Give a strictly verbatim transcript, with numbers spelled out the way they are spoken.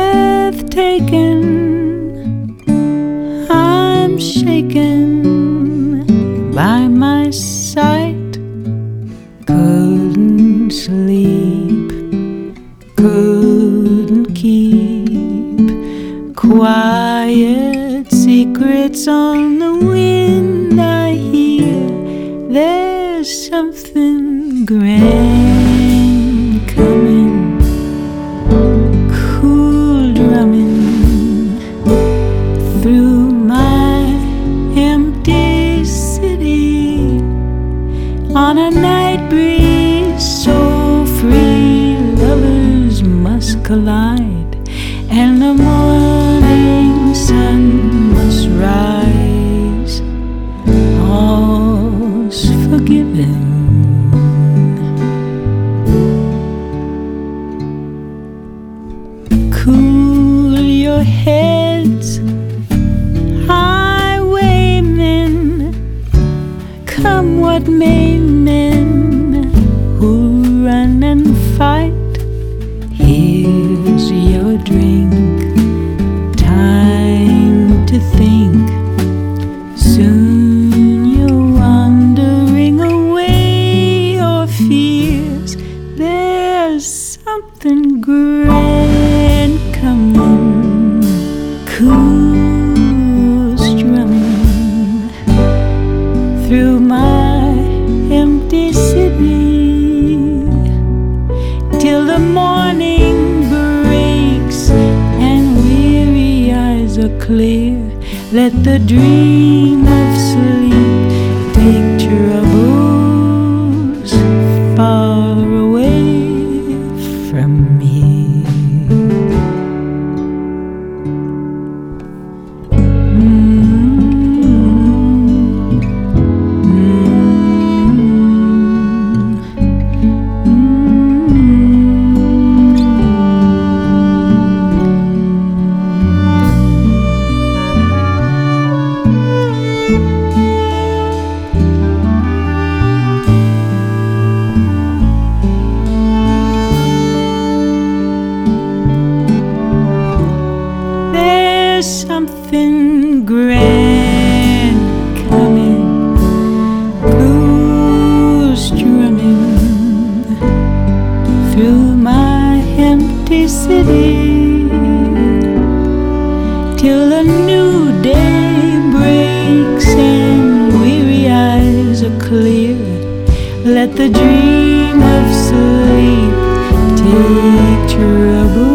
breathtaking. I'm shaken by my sight. Couldn't sleep, couldn't keep quiet secrets on the wind. I hear there's something grand coming, cool drumming through my empty city on a night breeze so free. Lovers must collide and the morning sun must rise. All's forgiven. Cool your heads, highwaymen, come what may, men who run and fight. Here's your drink, time to think. Soon you're wandering away your fears. There's something grand coming, cool strumming through my empty city till the morning breaks and weary eyes are clear. Let the dream of sleep take troubles far away from me. There's something grand coming, cool strumming through my empty city till a new day breaks and weary eyes are clear. Let the dream of sleep take trouble